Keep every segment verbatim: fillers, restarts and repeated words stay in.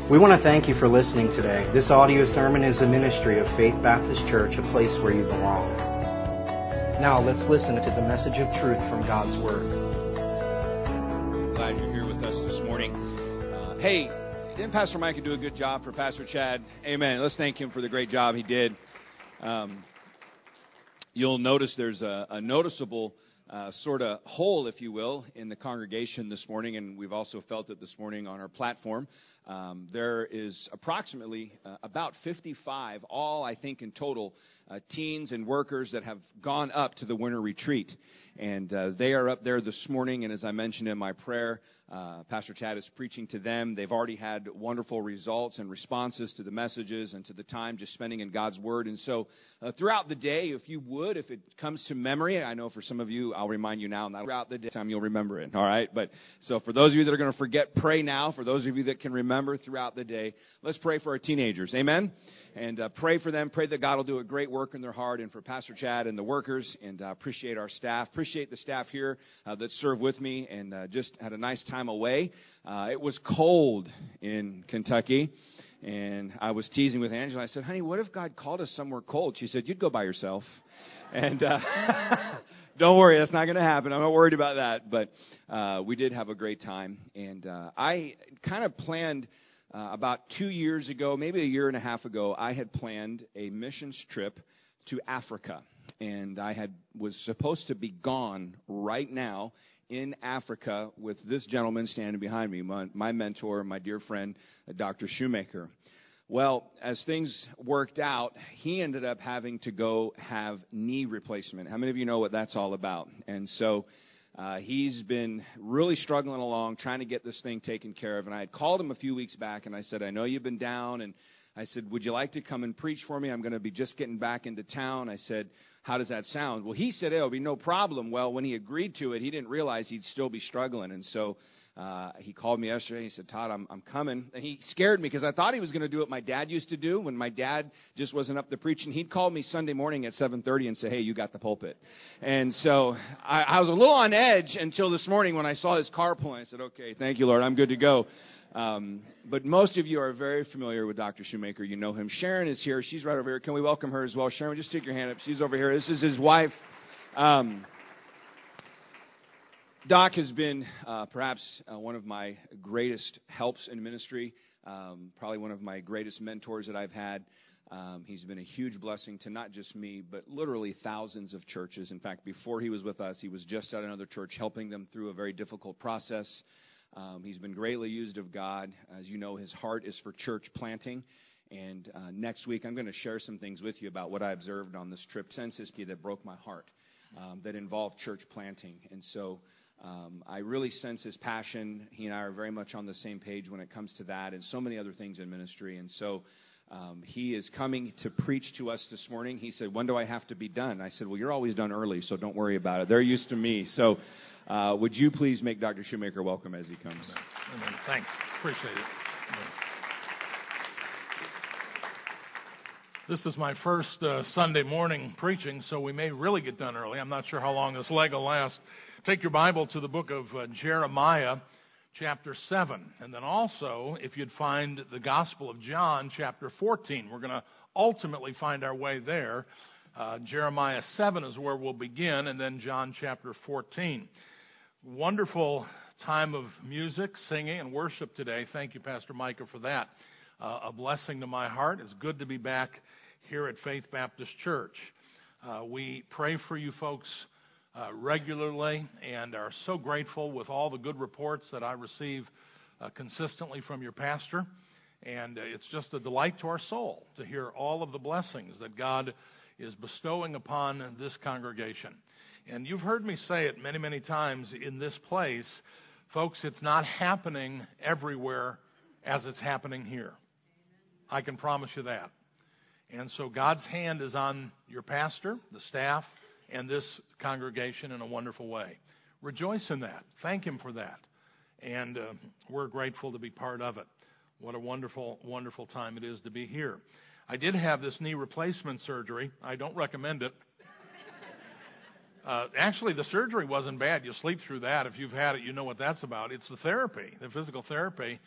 We want to thank you for listening today. This audio sermon is a ministry of Faith Baptist Church, a place where you belong. Now let's listen to the message of truth from God's Word. Glad you're here with us this morning. Uh, hey, didn't Pastor Micah do a good job for Pastor Chad? Amen. Let's thank him for the great job he did. Um, you'll notice there's a, a noticeable uh, sort of hole, if you will, in the congregation this morning, and we've also felt it this morning on our platform. Um, there is approximately uh, about fifty-five, all I think in total, uh, teens and workers that have gone up to the winter retreat. And uh, they are up there this morning, and as I mentioned in my prayer, uh, Pastor Chad is preaching to them. They've already had wonderful results and responses to the messages and to the time just spending in God's Word. And so uh, throughout the day, if you would, if it comes to memory, I know for some of you, I'll remind you now, and throughout the day, time you'll remember it, all right? But so for those of you that are going to forget, pray now. For those of you that can remember throughout the day, let's pray for our teenagers, amen? And uh, pray for them. Pray that God will do a great work in their heart, and for Pastor Chad and the workers, and uh, appreciate our staff. Appreciate the staff here uh, that serve with me, and uh, just had a nice time away. Uh, it was cold in Kentucky, and I was teasing with Angela. I said, honey, what if God called us somewhere cold? She said, you'd go by yourself. And uh, don't worry, that's not going to happen. I'm not worried about that. But uh, we did have a great time, and uh, I kind of planned Uh, about two years ago, maybe a year and a half ago, I had planned a missions trip to Africa. And I had was supposed to be gone right now in Africa with this gentleman standing behind me, my, my mentor, my dear friend, Doctor Shoemaker. Well, as things worked out, he ended up having to go have knee replacement. How many of you know what that's all about? And so Uh, he's been really struggling along, trying to get this thing taken care of. And I had called him a few weeks back, and I said, I know you've been down. And I said, would you like to come and preach for me? I'm going to be just getting back into town. I said, how does that sound? Well, he said, it'll be no problem. Well, when he agreed to it, he didn't realize he'd still be struggling. And so uh, he called me yesterday. He said, Todd, I'm, I'm coming. And he scared me because I thought he was going to do what my dad used to do when my dad just wasn't up to preaching. He'd call me Sunday morning at seven thirty and say, hey, you got the pulpit. And so I, I was a little on edge until this morning when I saw his car pulling. I said, okay, thank you, Lord. I'm good to go. Um, but most of you are very familiar with Doctor Shoemaker. You know him. Sharon is here. She's right over here. Can we welcome her as well? Sharon, just stick your hand up. She's over here. This is his wife. Um, Doc has been uh, perhaps uh, one of my greatest helps in ministry, um, probably one of my greatest mentors that I've had. Um, he's been a huge blessing to not just me, but literally thousands of churches. In fact, before he was with us, he was just at another church helping them through a very difficult process. Um, he's been greatly used of God. As you know, his heart is for church planting. And uh, next week, I'm going to share some things with you about what I observed on this trip to Siskiyou that broke my heart, um, that involved church planting. And so um, I really sense his passion. He and I are very much on the same page when it comes to that and so many other things in ministry. And so um, he is coming to preach to us this morning. He said, when do I have to be done? I said, well, you're always done early, so don't worry about it. They're used to me. So Uh, would you please make Doctor Shoemaker welcome as he comes? Amen. Thanks. Appreciate it. This is my first uh, Sunday morning preaching, so we may really get done early. I'm not sure how long this leg will last. Take your Bible to the book of uh, Jeremiah, chapter seven. And then also, if you'd find the Gospel of John, chapter fourteen. We're going to ultimately find our way there. Uh, Jeremiah seven is where we'll begin, and then John chapter fourteen. Wonderful time of music, singing, and worship today. Thank you, Pastor Micah, for that. Uh, a blessing to my heart. It's good to be back here at Faith Baptist Church. Uh, we pray for you folks uh, regularly and are so grateful with all the good reports that I receive uh, consistently from your pastor. And uh, it's just a delight to our soul to hear all of the blessings that God is bestowing upon this congregation. And you've heard me say it many, many times in this place, folks, it's not happening everywhere as it's happening here. I can promise you that. And so God's hand is on your pastor, the staff, and this congregation in a wonderful way. Rejoice in that. Thank him for that. And uh, we're grateful to be part of it. What a wonderful, wonderful time it is to be here. I did have this knee replacement surgery. I don't recommend it. Uh, actually, the surgery wasn't bad. You sleep through that. If you've had it, you know what that's about. It's the therapy, the physical therapy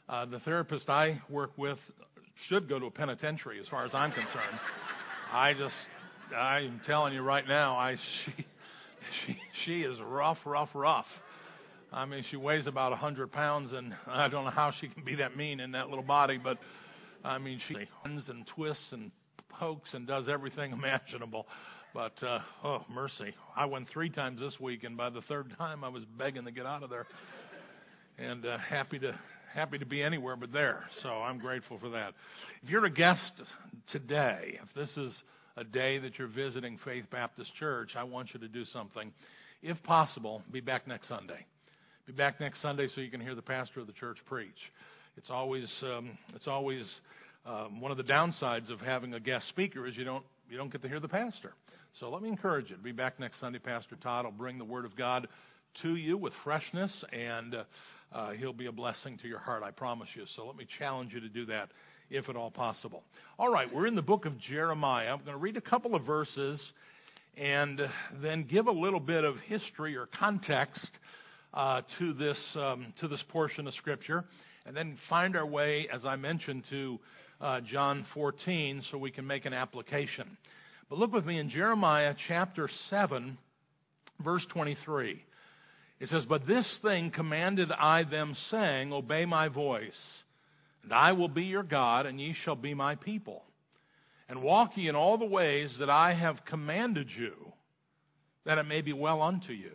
Uh, the therapist I work with should go to a penitentiary as far as I'm concerned. I just, I'm telling you right now, I she, she, she is rough, rough, rough. I mean, she weighs about one hundred pounds, and I don't know how she can be that mean in that little body, but, I mean, she bends and twists and pokes and does everything imaginable. But, uh, oh, mercy. I went three times this week, and by the third time, I was begging to get out of there. And uh, happy to happy to be anywhere but there. So I'm grateful for that. If you're a guest today, if this is a day that you're visiting Faith Baptist Church, I want you to do something. If possible, be back next Sunday. Be back next Sunday so you can hear the pastor of the church preach. It's always um, it's always um, one of the downsides of having a guest speaker is you don't you don't get to hear the pastor. So let me encourage you to be back next Sunday. Pastor Todd will bring the Word of God to you with freshness, and uh, uh, he'll be a blessing to your heart, I promise you. So let me challenge you to do that, if at all possible. All right, we're in the book of Jeremiah. I'm going to read a couple of verses and then give a little bit of history or context uh, to this um, to this portion of Scripture, and then find our way, as I mentioned, to uh, John fourteen so we can make an application. But look with me in Jeremiah chapter seven, verse twenty-three. It says, "But this thing commanded I them, saying, Obey my voice, and I will be your God, and ye shall be my people. And walk ye in all the ways that I have commanded you, that it may be well unto you.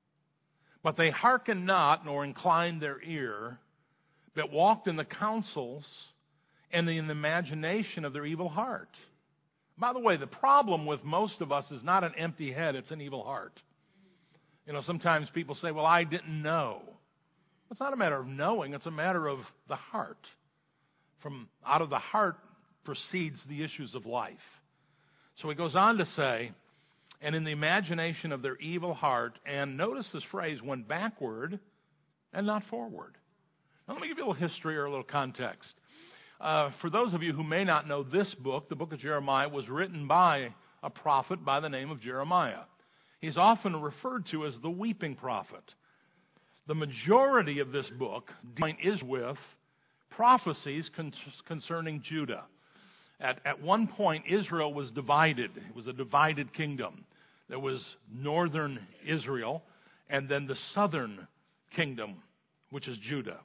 But they hearkened not, nor inclined their ear, but walked in the counsels and in the imagination of their evil heart." By the way, the problem with most of us is not an empty head, it's an evil heart. You know, sometimes people say, well, I didn't know. It's not a matter of knowing, it's a matter of the heart. From out of the heart proceeds the issues of life. So he goes on to say, and in the imagination of their evil heart, and notice this phrase, went backward and not forward. Now let me give you a little history or a little context. Uh, for those of you who may not know this book, the book of Jeremiah was written by a prophet by the name of Jeremiah. He's often referred to as the weeping prophet. The majority of this book is with prophecies con- concerning Judah. At, at one point, Israel was divided. It was a divided kingdom. There was northern Israel and then the southern kingdom, which is Judah.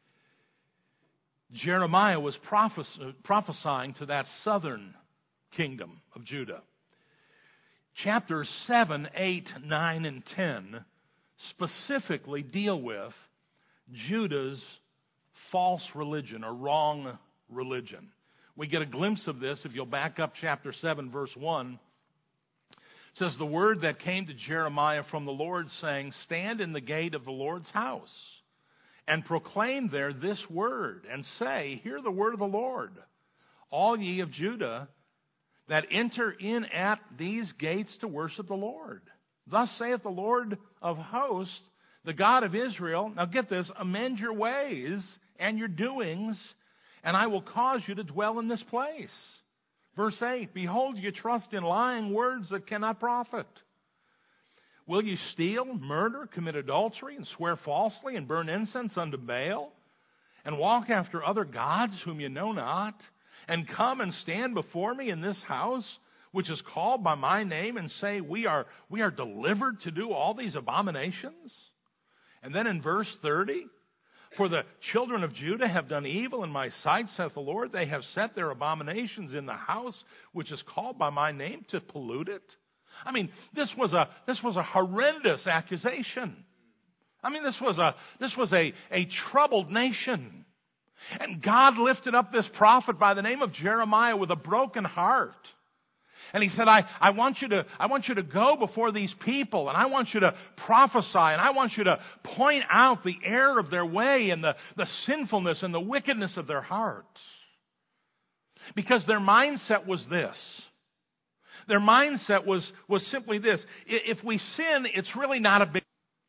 Jeremiah was prophes- prophesying to that southern kingdom of Judah. Chapters seven, eight, nine, and ten specifically deal with Judah's false religion or wrong religion. We get a glimpse of this if you'll back up chapter seven, verse one. It says, "The word that came to Jeremiah from the Lord, saying, Stand in the gate of the Lord's house, and proclaim there this word, and say, Hear the word of the Lord, all ye of Judah, that enter in at these gates to worship the Lord. Thus saith the Lord of hosts, the God of Israel," now get this, "amend your ways and your doings, and I will cause you to dwell in this place." Verse eight, "Behold, you trust in lying words that cannot profit. Will you steal, murder, commit adultery, and swear falsely, and burn incense unto Baal, and walk after other gods whom you know not, and come and stand before me in this house, which is called by my name, and say, we are, we are delivered to do all these abominations?" And then in verse thirty, "For the children of Judah have done evil in my sight, saith the Lord. They have set their abominations in the house, which is called by my name, to pollute it." I mean, this was a this was a horrendous accusation. I mean, this was a this was a, a troubled nation. And God lifted up this prophet by the name of Jeremiah with a broken heart. And he said, I, I want you to I want you to go before these people, and I want you to prophesy, and I want you to point out the error of their way and the, the sinfulness and the wickedness of their hearts. Because their mindset was this. Their mindset was, was simply this. If we sin, it's really not a big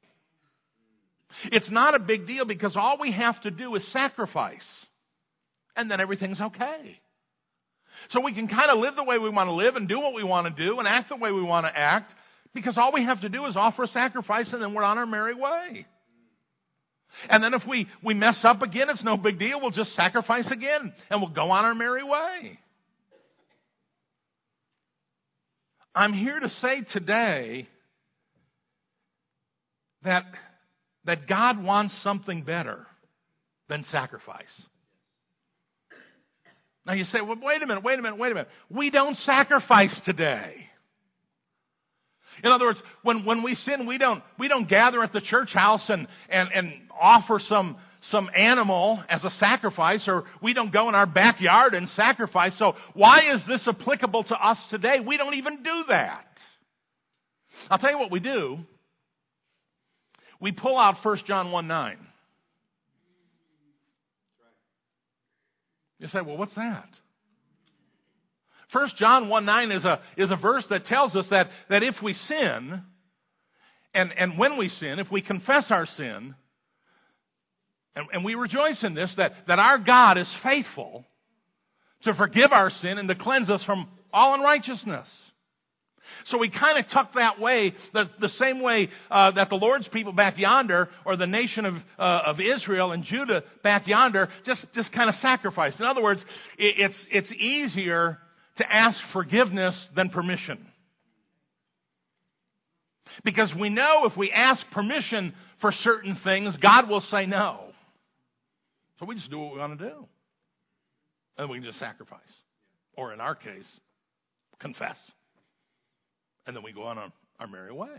deal. It's not a big deal because all we have to do is sacrifice. And then everything's okay. So we can kind of live the way we want to live and do what we want to do and act the way we want to act because all we have to do is offer a sacrifice and then we're on our merry way. And then if we, we mess up again, it's no big deal. We'll just sacrifice again, and we'll go on our merry way. I'm here to say today that, that God wants something better than sacrifice. Now you say, well, wait a minute, wait a minute, wait a minute. We don't sacrifice today. In other words, when, when we sin, we don't we don't gather at the church house and, and, and offer some some animal as a sacrifice, or we don't go in our backyard and sacrifice. So why is this applicable to us today? We don't even do that. I'll tell you what we do. We pull out First John one nine. You say, well, what's that? First John one nine is a is a verse that tells us that, that if we sin, and, and when we sin, if we confess our sin, and, and we rejoice in this, that, that our God is faithful to forgive our sin and to cleanse us from all unrighteousness. So we kind of tuck that way, the, the same way uh, that the Lord's people back yonder, or the nation of uh, of Israel and Judah back yonder, just, just kind of sacrificed. In other words, it, it's it's easier to ask forgiveness than permission. Because we know if we ask permission for certain things, God will say no. So we just do what we want to do. And we can just sacrifice. Or in our case, confess. And then we go on our, our merry way.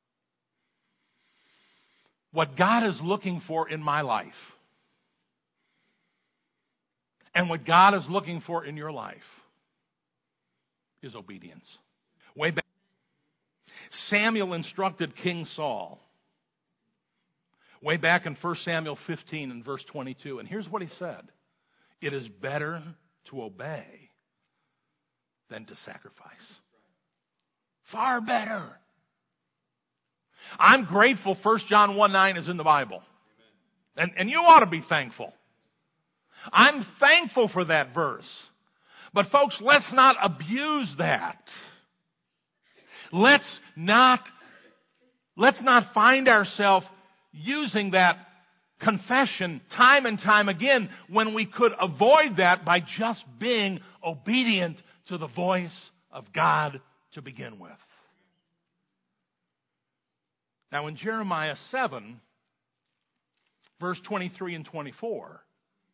What God is looking for in my life, and what God is looking for in your life, is obedience. Way back, Samuel instructed King Saul. Way back in First Samuel fifteen and verse twenty-two. And here's what he said. It is better to obey than to sacrifice. Far better. I'm grateful First John one nine is in the Bible. And, and you ought to be thankful. I'm thankful for that verse. But folks, let's not abuse that. Let's not, let's not find ourselves using that confession time and time again when we could avoid that by just being obedient to the voice of God to begin with. Now in Jeremiah seven, verse twenty-three and twenty-four,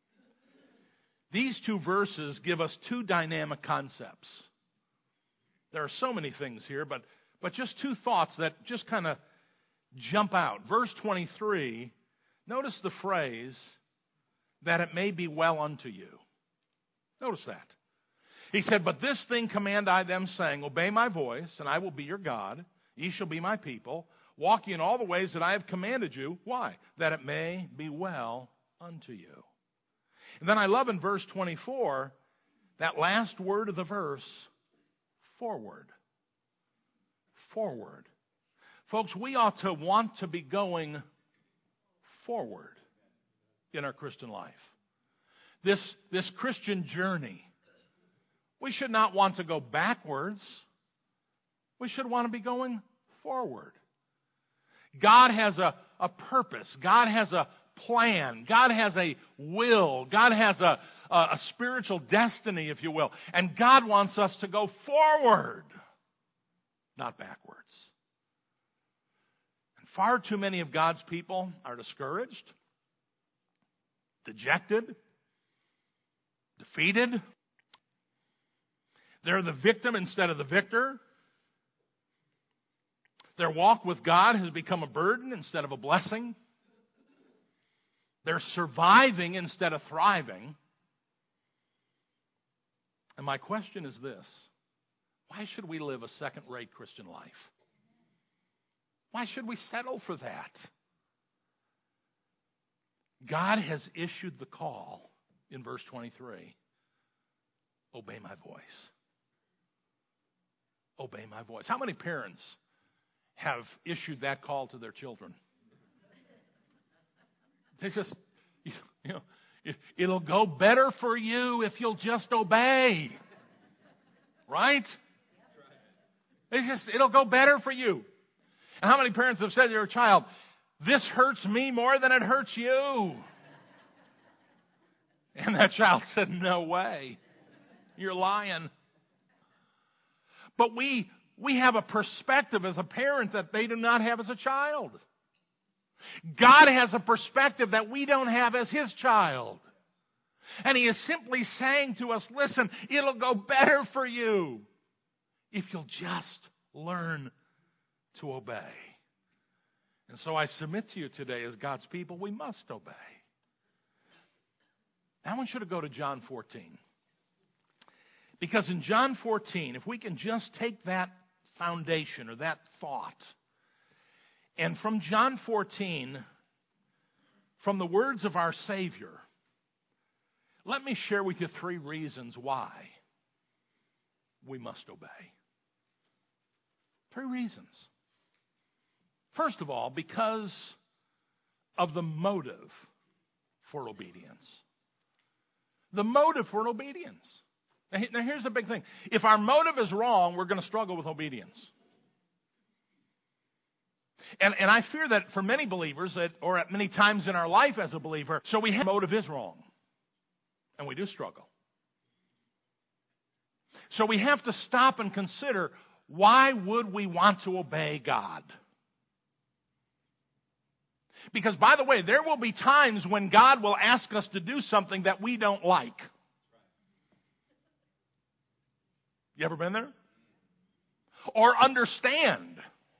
these two verses give us two dynamic concepts. There are so many things here, but, but just two thoughts that just kind of jump out. Verse twenty-three, notice the phrase, that it may be well unto you. Notice that. He said, but this thing command I them, saying, obey my voice, and I will be your God. Ye shall be my people. Walk ye in all the ways that I have commanded you. Why? That it may be well unto you. And then I love in verse twenty-four, that last word of the verse, forward. Forward. Folks, we ought to want to be going forward in our Christian life. This, this Christian journey. We should not want to go backwards. We should want to be going forward. God has a, a purpose. God has a plan. God has a will. God has a, a, a spiritual destiny, if you will. And God wants us to go forward, not backwards. And far too many of God's people are discouraged, dejected, defeated. They're the victim instead of the victor. Their walk with God has become a burden instead of a blessing. They're surviving instead of thriving. And my question is this. Why should we live a second-rate Christian life? Why should we settle for that? God has issued the call in verse twenty-three. Obey my voice. Obey my voice. How many parents have issued that call to their children? They just, you know, it'll go better for you if you'll just obey. Right? It's just, it'll go better for you. And how many parents have said to their child, This hurts me more than it hurts you. And that child said, no way. You're lying. But we we have a perspective as a parent that they do not have as a child. God has a perspective that we don't have as His child. And He is simply saying to us, listen, it'll go better for you if you'll just learn to obey. And so I submit to you today, as God's people, we must obey. I want you to go to John fourteen. Because in John fourteen, if we can just take that foundation or that thought, and from John fourteen, from the words of our Savior, let me share with you three reasons why we must obey. Three reasons. First of all, because of the motive for obedience. The motive for obedience. Now here's the big thing. If our motive is wrong, we're going to struggle with obedience. And, and I fear that for many believers, that, or at many times in our life as a believer, so we have motive is wrong. And we do struggle. So we have to stop and consider, why would we want to obey God? Because, by the way, there will be times when God will ask us to do something that we don't like. You ever been there? Or understand.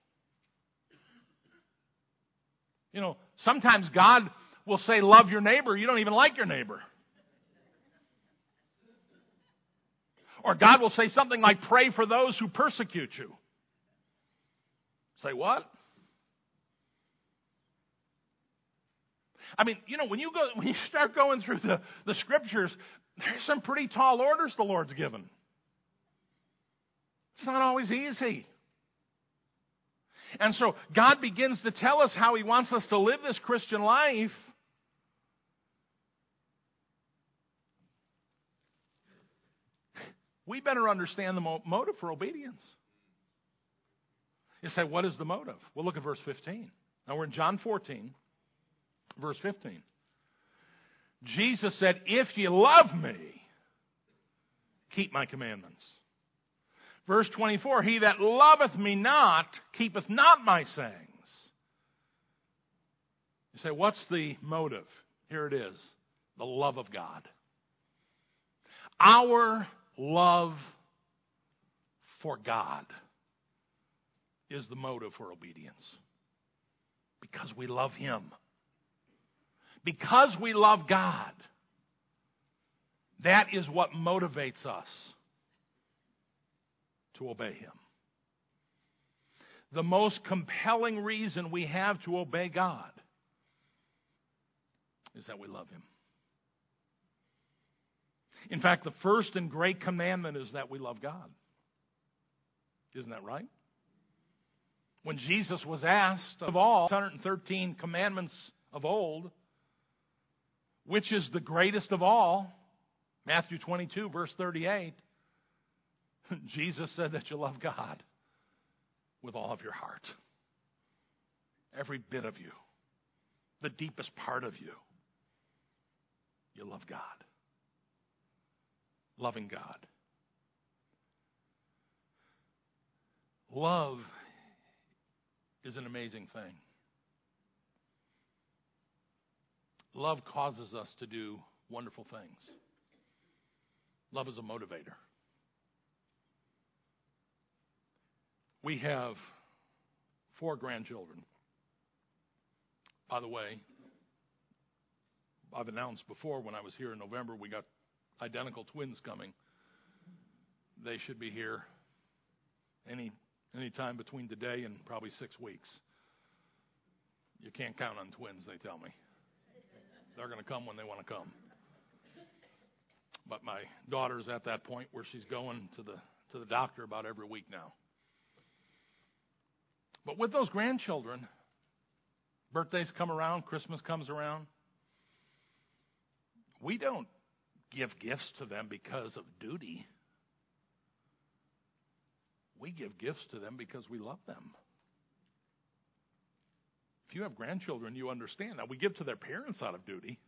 You know, sometimes God will say, love your neighbor. You don't even like your neighbor. Or God will say something like, pray for those who persecute you. Say what? I mean, you know, when you go, when you start going through the, the scriptures, there's some pretty tall orders the Lord's given. It's not always easy. And so God begins to tell us how He wants us to live this Christian life. We better understand the mo- motive for obedience. You say, what is the motive? Well, look at verse fifteen. Now we're in John fourteen, verse fifteen. Jesus said, if you love me, keep my commandments. Verse twenty-four, he that loveth me not, keepeth not my sayings. You say, what's the motive? Here it is, the love of God. Our love for God is the motive for obedience. Because we love Him. Because we love God. That is what motivates us to obey Him. The most compelling reason we have to obey God is that we love Him. In fact, the first and great commandment is that we love God. Isn't that right? When Jesus was asked of all one hundred thirteen commandments of old, which is the greatest of all, Matthew twenty-two, verse thirty-eight, Jesus said that you love God with all of your heart. Every bit of you. The deepest part of you. You love God. Loving God. Love is an amazing thing. Love causes us to do wonderful things. Love is a motivator. We have four grandchildren. By the way, I've announced before when I was here in November, we got identical twins coming. They should be here any any time between today and probably six weeks. You can't count on twins, they tell me. They're going to come when they want to come. But my daughter's at that point where she's going to the to the doctor about every week now. But with those grandchildren, birthdays come around, Christmas comes around. We don't give gifts to them because of duty. We give gifts to them because we love them. If you have grandchildren, you understand. Now, we give to their parents out of duty.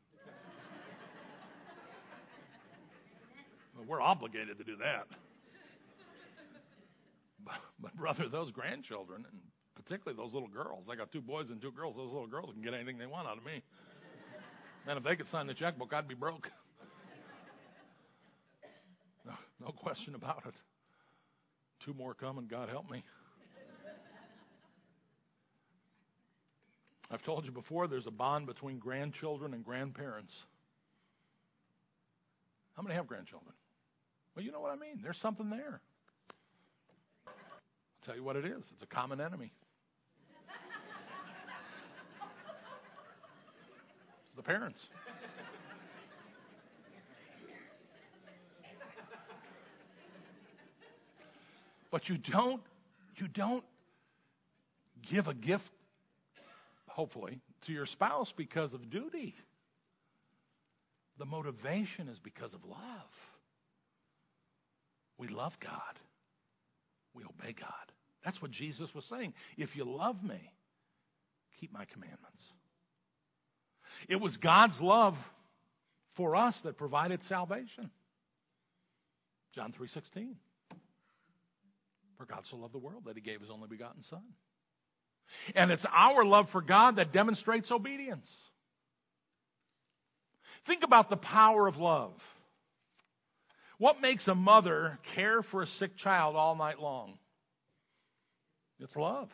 Well, we're obligated to do that. But, but, brother, those grandchildren, and particularly those little girls, I got two boys and two girls, those little girls can get anything they want out of me. And if they could sign the checkbook, I'd be broke. No, no question about it. Two more coming, God help me. I've told you before, there's a bond between grandchildren and grandparents. How many have grandchildren? Well, you know what I mean. There's something there. I'll tell you what it is. It's a common enemy. It's the parents. But you don't, you don't give a gift, hopefully, to your spouse because of duty. The motivation is because of love. We love God. We obey God. That's what Jesus was saying. If you love me, keep my commandments. It was God's love for us that provided salvation. John three sixteen. For God so loved the world that he gave his only begotten Son. And it's our love for God that demonstrates obedience. Think about the power of love. What makes a mother care for a sick child all night long? It's love.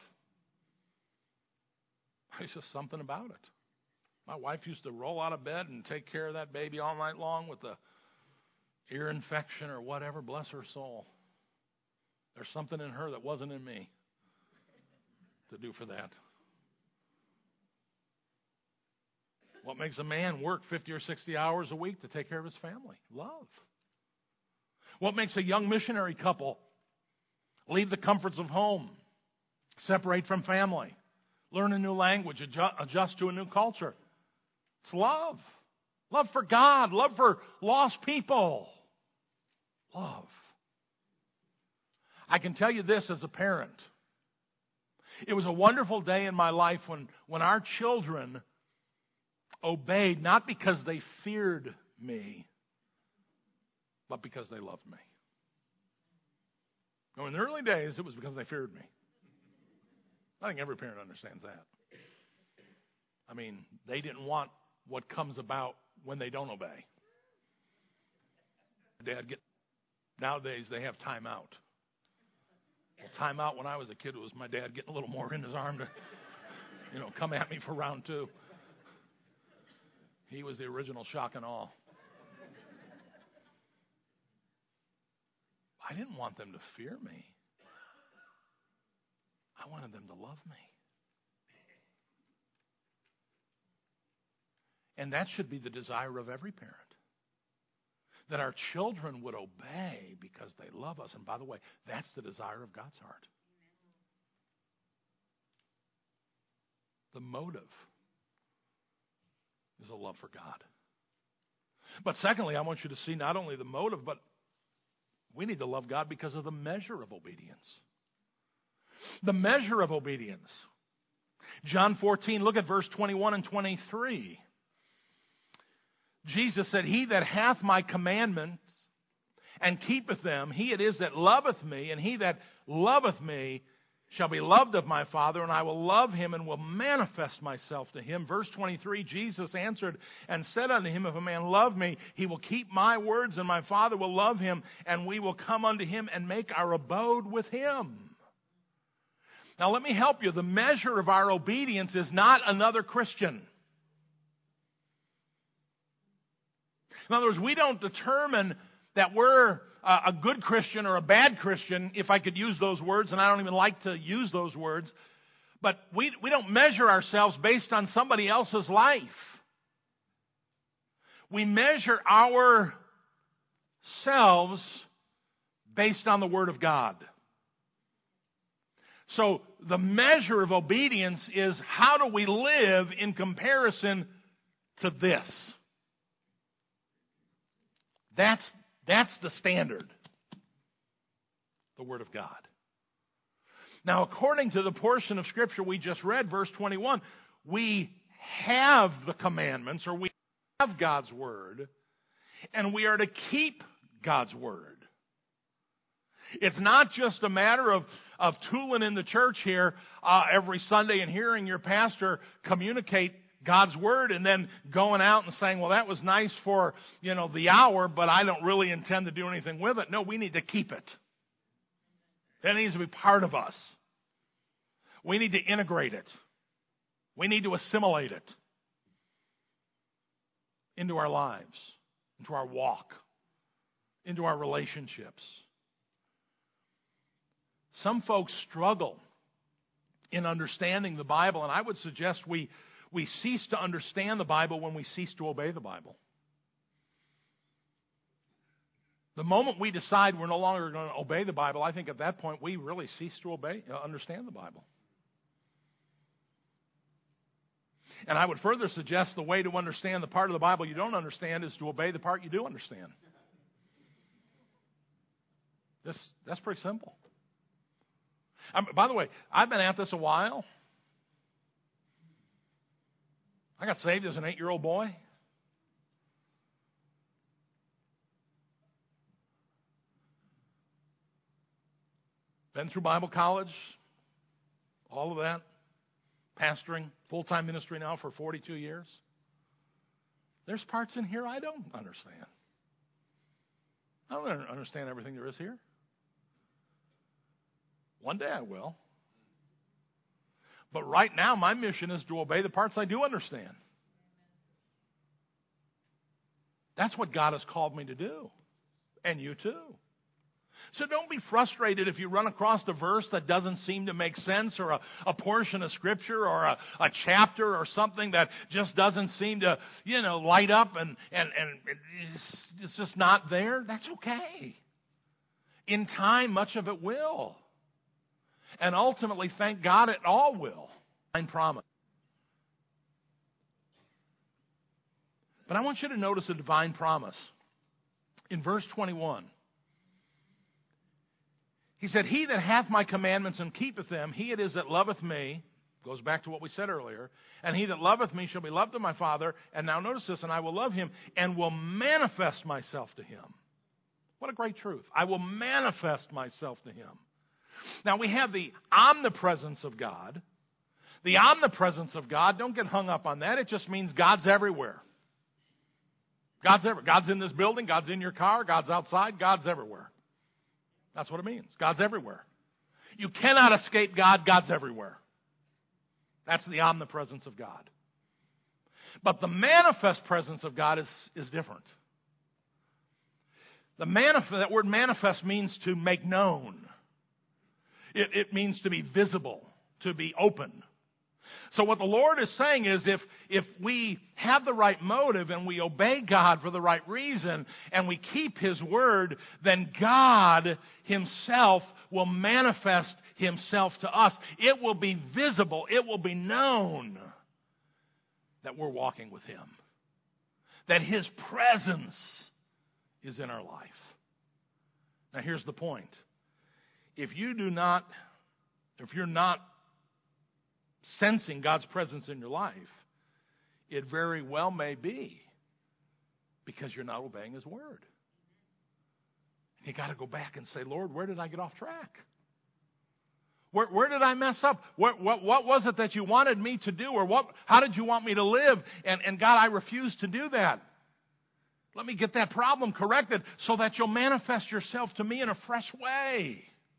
There's just something about it. My wife used to roll out of bed and take care of that baby all night long with a ear infection or whatever. Bless her soul. There's something in her that wasn't in me to do for that. What makes a man work fifty or sixty hours a week to take care of his family? Love. What makes a young missionary couple leave the comforts of home, separate from family, learn a new language, adjust, adjust to a new culture? It's love. Love for God. Love for lost people. Love. I can tell you this as a parent. It was a wonderful day in my life when, when our children obeyed, not because they feared me, but because they loved me. Now, in the early days, it was because they feared me. I think every parent understands that. I mean, they didn't want what comes about when they don't obey. Dad get nowadays they have time out. Well, time out when I was a kid was my dad getting a little more in his arm to, you know, come at me for round two. He was the original shock and awe. I didn't want them to fear me. I wanted them to love me. And that should be the desire of every parent. That our children would obey because they love us. And by the way, that's the desire of God's heart. The motive is a love for God. But secondly, I want you to see not only the motive, but we need to love God because of the measure of obedience. The measure of obedience. John fourteen, look at verse twenty-one and twenty-three. Jesus said, "He that hath my commandments and keepeth them, he it is that loveth me, and he that loveth me shall be loved of my Father, and I will love him and will manifest myself to him." Verse twenty-three, Jesus answered and said unto him, "If a man love me, he will keep my words, and my Father will love him, and we will come unto him and make our abode with him." Now let me help you. The measure of our obedience is not another Christian. In other words, we don't determine that we're a good Christian or a bad Christian, if I could use those words, and I don't even like to use those words. But we, we don't measure ourselves based on somebody else's life. We measure ourselves based on the Word of God. So the measure of obedience is how do we live in comparison to this? That's, that's the standard. The Word of God. Now, according to the portion of Scripture we just read, verse twenty-one, we have the commandments, or we have God's Word, and we are to keep God's Word. It's not just a matter of, of tooling in the church here uh, every Sunday and hearing your pastor communicate God's Word and then going out and saying, well, that was nice for, you know, the hour, but I don't really intend to do anything with it. No, we need to keep it. That needs to be part of us. We need to integrate it. We need to assimilate it into our lives, into our walk, into our relationships. Some folks struggle in understanding the Bible, and I would suggest we, we cease to understand the Bible when we cease to obey the Bible. The moment we decide we're no longer going to obey the Bible, I think at that point we really cease to obey, uh, understand the Bible. And I would further suggest the way to understand the part of the Bible you don't understand is to obey the part you do understand. This, that's pretty simple. Um, by the way, I've been at this a while. I got saved as an eight-year-old boy. Been through Bible college, all of that. Pastoring, full-time ministry now for forty-two years. There's parts in here I don't understand. I don't understand everything there is here. One day I will. But right now, my mission is to obey the parts I do understand. That's what God has called me to do. And you too. So don't be frustrated if you run across a verse that doesn't seem to make sense, or a, a portion of Scripture, or a, a chapter or something that just doesn't seem to, you know, light up and, and, and it's, it's just not there. That's okay. In time, much of it will. And ultimately, thank God, it all will. I promise. But I want you to notice a divine promise. In verse twenty-one, he said, he that hath my commandments and keepeth them, he it is that loveth me. Goes back to what we said earlier. And he that loveth me shall be loved of my Father. And now notice this, and I will love him and will manifest myself to him. What a great truth. I will manifest myself to him. Now we have the omnipresence of God. The omnipresence of God, don't get hung up on that. It just means God's everywhere. God's everywhere. God's in this building. God's in your car. God's outside. God's everywhere. That's what it means. God's everywhere. You cannot escape God. God's everywhere. That's the omnipresence of God. But the manifest presence of God is, is different. The manif- that word manifest means to make known. It, it means to be visible, to be open. So what the Lord is saying is if, if we have the right motive and we obey God for the right reason and we keep His word, then God Himself will manifest Himself to us. It will be visible. It will be known that we're walking with Him. That His presence is in our life. Now here's the point. If you do not, if you're not sensing God's presence in your life, it very well may be because you're not obeying His word. You got to go back and say, Lord, where did I get off track? Where, where did I mess up? What, what, what was it that you wanted me to do? Or what? How did you want me to live? And, and God, I refuse to do that. Let me get that problem corrected so that you'll manifest yourself to me in a fresh way.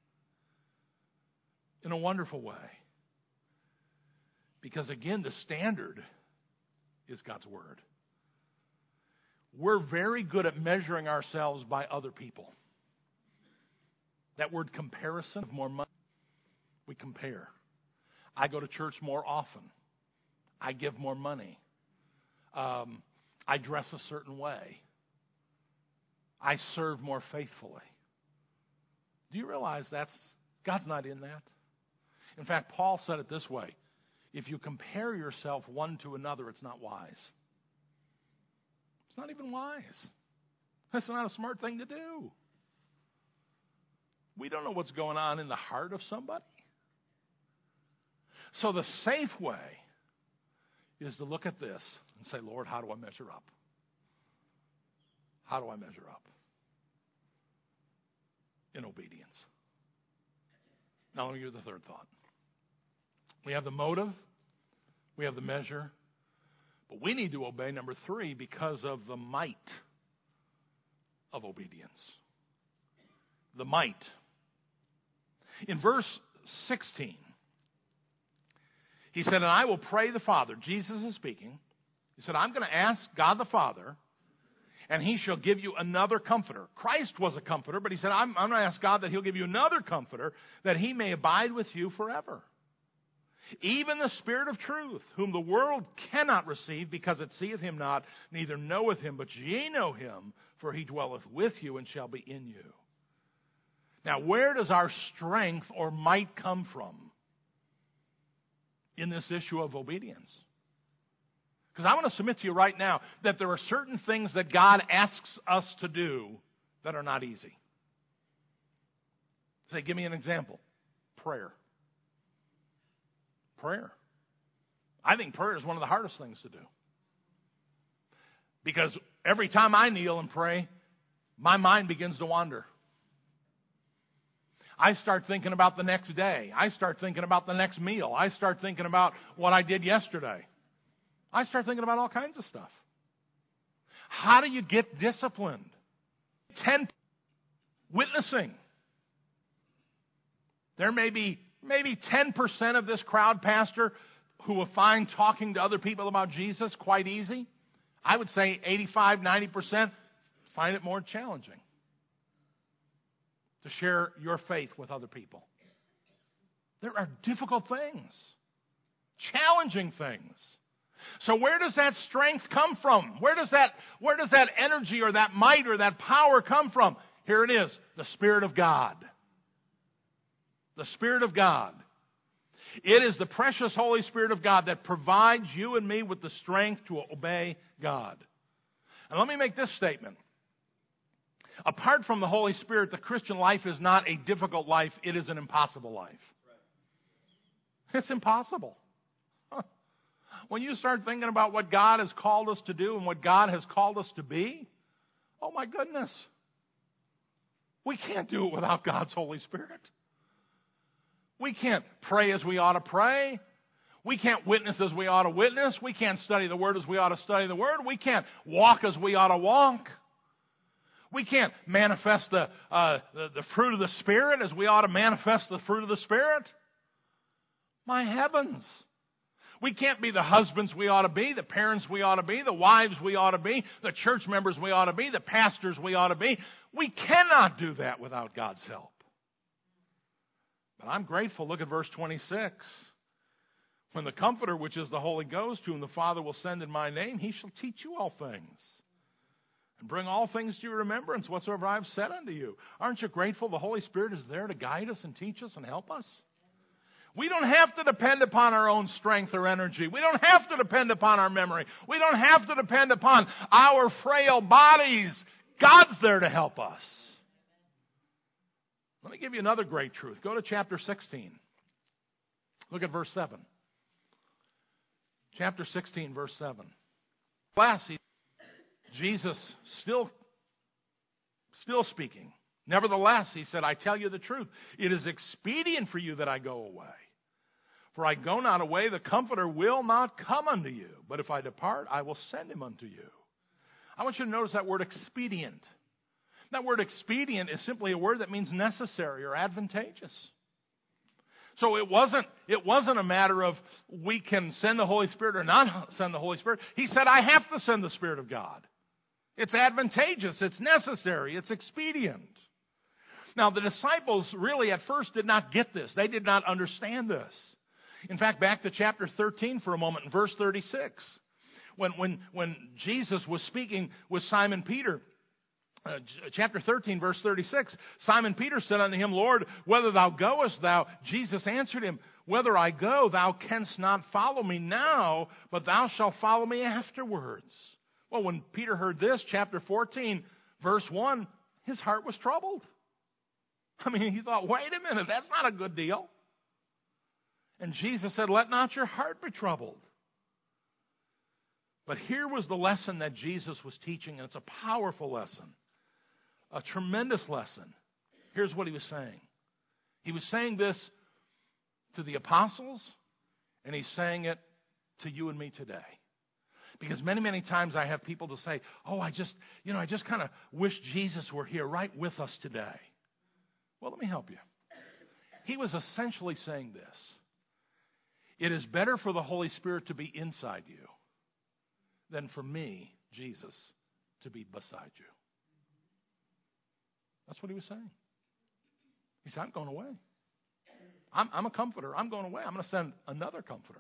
In a wonderful way. Because again, the standard is God's word. We're very good at measuring ourselves by other people. That word comparison of more money. We compare. I go to church more often. I give more money. Um, I dress a certain way. I serve more faithfully. Do you realize that's God's not in that? In fact, Paul said it this way. If you compare yourself one to another, it's not wise. It's not even wise. That's not a smart thing to do. We don't know what's going on in the heart of somebody. So the safe way is to look at this and say, Lord, how do I measure up? How do I measure up? In obedience. Now let me give you the third thought. We have the motive, we have the measure, but we need to obey, number three, because of the might of obedience. The might. In verse sixteen, he said, and I will pray the Father. Jesus is speaking. He said, I'm going to ask God the Father, and he shall give you another comforter. Christ was a comforter, but he said, I'm, I'm going to ask God that he'll give you another comforter, that he may abide with you forever. Even the Spirit of truth, whom the world cannot receive, because it seeth him not, neither knoweth him, but ye know him, for he dwelleth with you and shall be in you. Now, where does our strength or might come from in this issue of obedience? Because I want to submit to you right now that there are certain things that God asks us to do that are not easy. Say, give me an example. Prayer. Prayer. I think prayer is one of the hardest things to do. Because every time I kneel and pray, my mind begins to wander. I start thinking about the next day. I start thinking about the next meal. I start thinking about what I did yesterday. I start thinking about all kinds of stuff. How do you get disciplined? Ten, witnessing. There may be maybe ten percent of this crowd, Pastor, who will find talking to other people about Jesus quite easy. I would say eighty-five, ninety percent find it more challenging to share your faith with other people. There are difficult things, challenging things. So where does that strength come from? Where does that, where does that energy or that might or that power come from? Here it is, the Spirit of God. The Spirit of God. It is the precious Holy Spirit of God that provides you and me with the strength to obey God. And let me make this statement. Apart from the Holy Spirit, the Christian life is not a difficult life. It is an impossible life. It's impossible. When you start thinking about what God has called us to do and what God has called us to be, oh my goodness. We can't do it without God's Holy Spirit. We can't pray as we ought to pray. We can't witness as we ought to witness. We can't study the Word as we ought to study the Word. We can't walk as we ought to walk. We can't manifest the, uh, the, the fruit of the Spirit as we ought to manifest the fruit of the Spirit. My heavens. We can't be the husbands we ought to be, the parents we ought to be, the wives we ought to be, the church members we ought to be, the pastors we ought to be. We cannot do that without God's help. But I'm grateful. Look at verse twenty-six. When the Comforter, which is the Holy Ghost, whom the Father will send in my name, he shall teach you all things, and bring all things to your remembrance whatsoever I have said unto you. Aren't you grateful the Holy Spirit is there to guide us and teach us and help us? We don't have to depend upon our own strength or energy. We don't have to depend upon our memory. We don't have to depend upon our frail bodies. God's there to help us. Let me give you another great truth. Go to chapter sixteen. Look at verse seven. Chapter sixteen, verse seven. Last, Jesus still, still speaking. Nevertheless, he said, I tell you the truth. It is expedient for you that I go away. For I go not away, the Comforter will not come unto you. But if I depart, I will send him unto you. I want you to notice that word expedient. That word expedient is simply a word that means necessary or advantageous. So it wasn't, it wasn't a matter of we can send the Holy Spirit or not send the Holy Spirit. He said, I have to send the Spirit of God. It's advantageous, it's necessary, it's expedient. Now, the disciples really at first did not get this. They did not understand this. In fact, back to chapter thirteen for a moment, in verse thirty-six. When, when, when Jesus was speaking with Simon Peter, uh, chapter thirteen, verse thirty-six, Simon Peter said unto him, Lord, whether thou goest thou, Jesus answered him, whether I go, thou canst not follow me now, but thou shalt follow me afterwards. Well, when Peter heard this, chapter fourteen, verse one, his heart was troubled. I mean, he thought, wait a minute, that's not a good deal. And Jesus said, let not your heart be troubled. But here was the lesson that Jesus was teaching, and it's a powerful lesson, a tremendous lesson. Here's what he was saying. He was saying this to the apostles, and he's saying it to you and me today. Because many, many times I have people to say, oh, I just, you know, I just kind of wish Jesus were here right with us today. Well, let me help you. He was essentially saying this. It is better for the Holy Spirit to be inside you than for me, Jesus, to be beside you. That's what he was saying. He said, I'm going away. I'm, I'm a comforter. I'm going away. I'm going to send another comforter.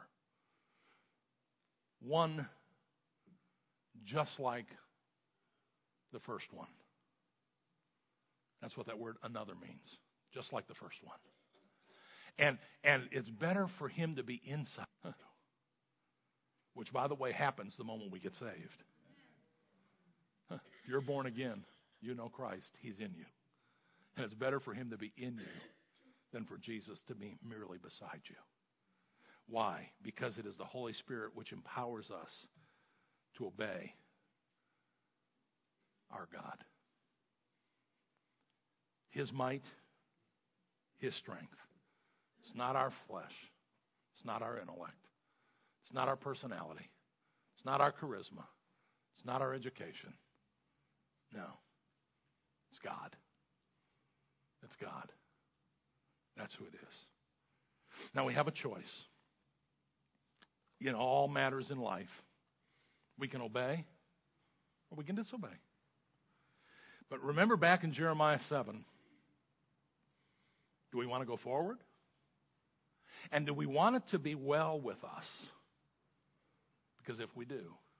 One just like the first one. That's what that word another means. Just like the first one. And and it's better for him to be inside. Which, by the way, happens the moment we get saved. If you're born again, you know Christ. He's in you. And it's better for him to be in you than for Jesus to be merely beside you. Why? Because it is the Holy Spirit which empowers us to obey our God. His might, his strength. It's not our flesh. It's not our intellect. It's not our personality. It's not our charisma. It's not our education. No. It's God. It's God. That's who it is. Now we have a choice. In all matters in life, we can obey or we can disobey. But remember back in Jeremiah seven, do we want to go forward? And do we want it to be well with us? Because if we do,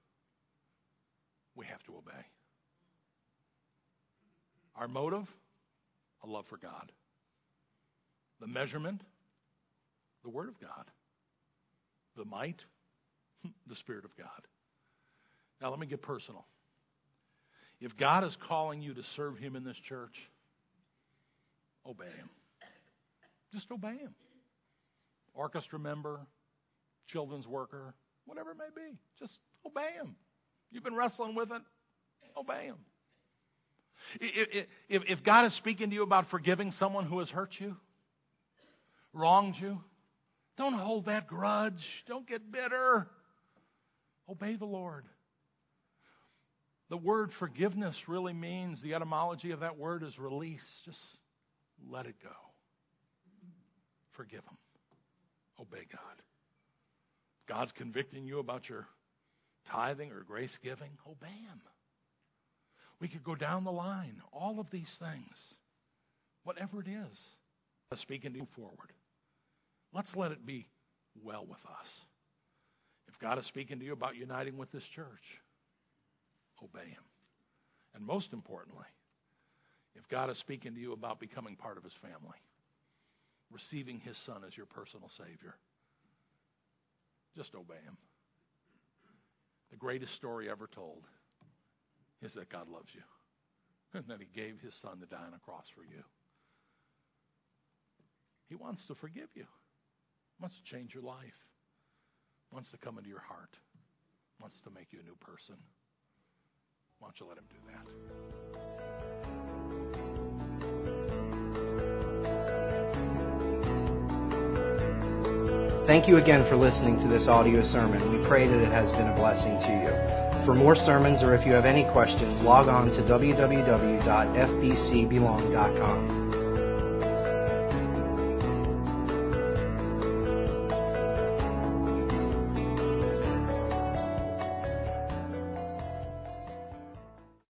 we have to obey. Our motive, a love for God. The measurement, the Word of God. The might, the Spirit of God. Now let me get personal. If God is calling you to serve him in this church, obey him. Just obey him. Orchestra member, children's worker, whatever it may be. Just obey him. You've been wrestling with it, obey him. If, if, if God is speaking to you about forgiving someone who has hurt you, wronged you, don't hold that grudge. Don't get bitter. Obey the Lord. The word forgiveness really means, the etymology of that word is release. Just let it go. Forgive him. Obey God. God's convicting you about your tithing or grace giving. Obey him. We could go down the line. All of these things. Whatever it is. Speaking to you forward. Let's let it be well with us. If God is speaking to you about uniting with this church, obey him. And most importantly, if God is speaking to you about becoming part of his family, receiving his son as your personal Savior, just obey him. The greatest story ever told is that God loves you and that he gave his son to die on a cross for you. He wants to forgive you. Wants to change your life. Wants to come into your heart. Wants to make you a new person. Why don't you let him do that? Thank you again for listening to this audio sermon. We pray that it has been a blessing to you. For more sermons or if you have any questions, log on to w w w dot f b c belong dot com.